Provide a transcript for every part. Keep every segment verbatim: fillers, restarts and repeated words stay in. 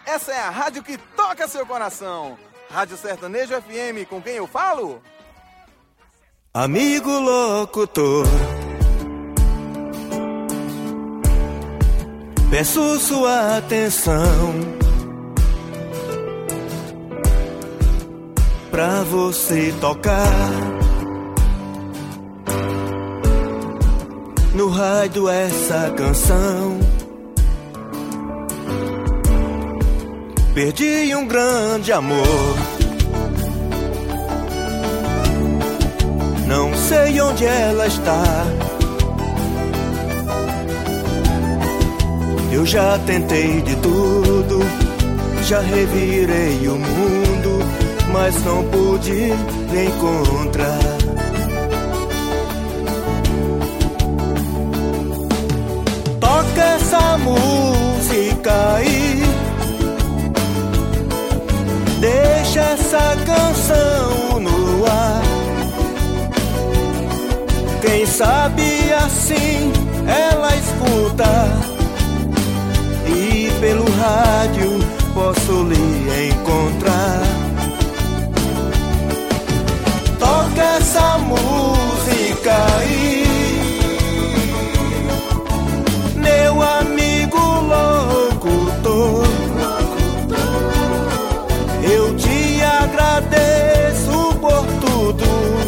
Essa é a rádio que toca seu coração. Rádio Sertanejo F M, com quem eu falo? Amigo locutor, peço sua atenção pra você tocar no rádio essa canção. Perdi um grande amor, não sei onde ela está. Eu já tentei de tudo, já revirei o mundo, mas não pude lhe encontrar. Toca essa música aí, deixa essa canção no ar. Quem sabe assim ela escuta e pelo rádio posso lhe encontrar. Toca essa música aí, meu amigo locutor. Eu te agradeço por tudo,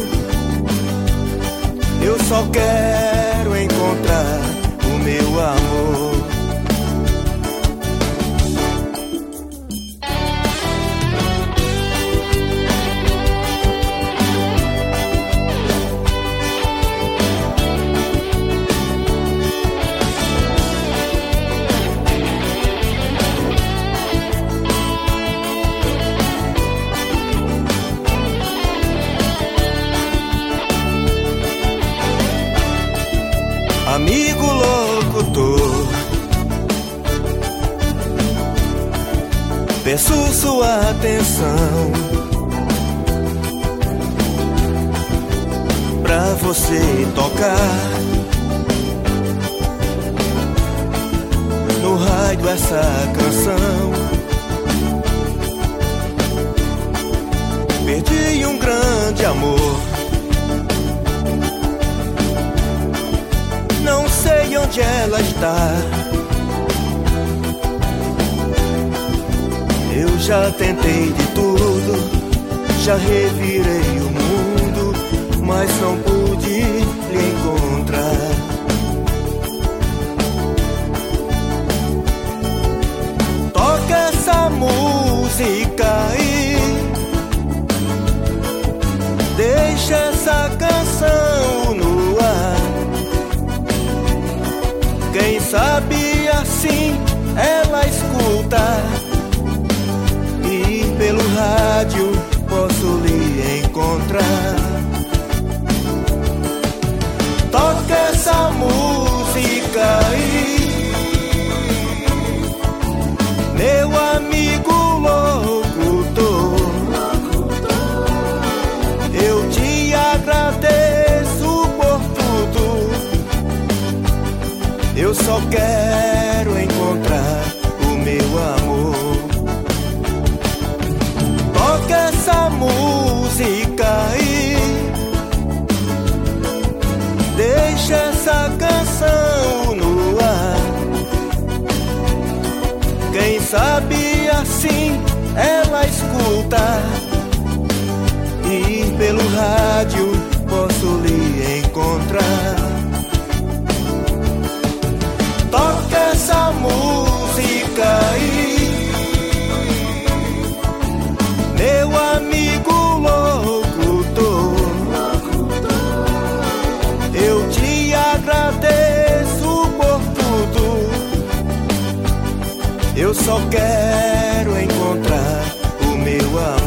eu só quero encontrar o meu amor. Amigo locutor, peço sua atenção pra você tocar no rádio essa canção. Perdi um grande amor, não sei onde ela está. Eu já tentei de tudo, já revirei o mundo, mas não pude lhe encontrar. Toca essa música aí, deixa essa canção no ar. Quem sabe assim ela escuta e pelo rádio posso lhe encontrar. Toca essa música aí, meu amigo locutor. Eu te agradeço por tudo, eu só quero encontrar o meu amor. Toca essa música aí, deixa essa canção no ar. Quem sabe assim ela escuta e pelo rádio posso lhe encontrar. Toca essa música aí, meu amigo locutor. Eu te agradeço por tudo, eu só quero encontrar o meu amor.